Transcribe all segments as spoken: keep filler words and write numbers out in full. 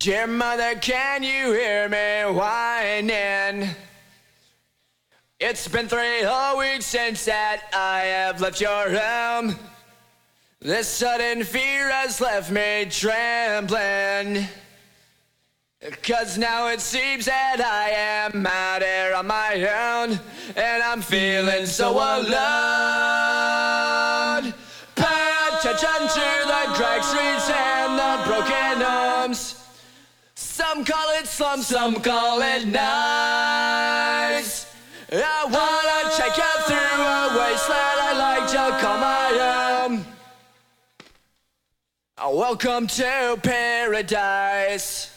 Dear mother, can you hear me whining? It's been three whole weeks since that I have left your home. This sudden fear has left me trembling, 'cause now it seems that I am out here on my own, and I'm feeling so alone. Pay attention to the cracked streets and the broken homes. Some call it slum, some call it nice. I wanna take you through a wasteland I like to call my own. Welcome to paradise.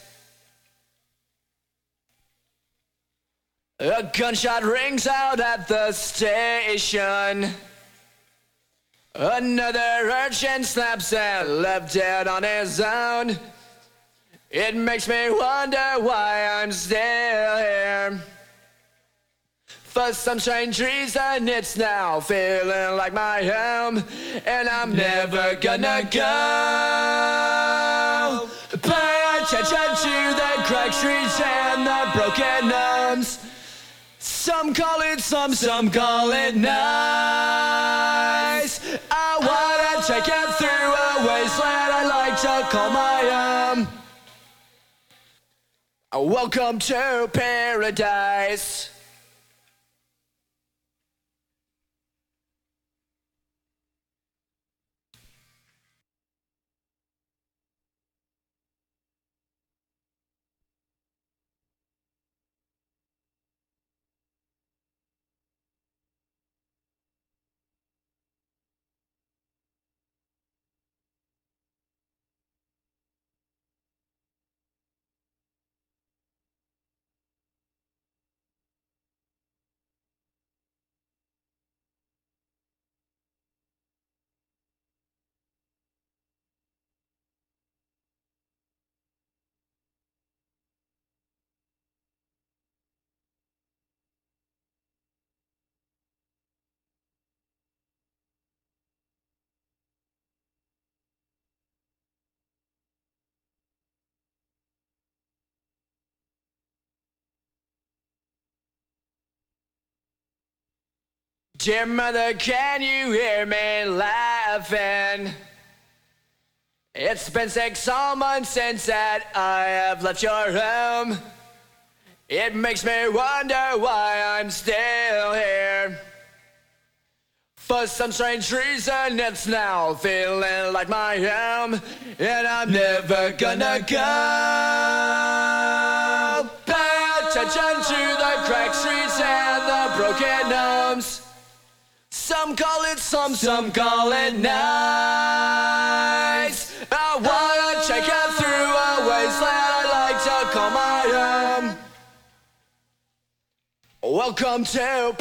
A gunshot rings out at the station. Another urchin snaps and left dead on his own. It makes me wonder why I'm still here. For some strange reason, it's now feeling like my home, and I'm never gonna go. Pay attention to the cracked streets and the broken homes. Some call it slum, some call it nice. I wanna take you through a wasteland I like to call my own. Welcome to paradise. Dear mother, can you hear me laughing? It's been six whole months since that I have left your home. It makes me wonder why I'm still here. For some strange reason, it's now feeling like my home, and I'm never gonna go. Pay attention to the cracked streets and the broken homes. Some call it slum, some call it nice. I wanna take you through a wasteland I like to call my own. Welcome to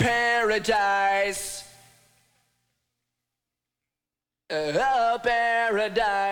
paradise. Oh, paradise.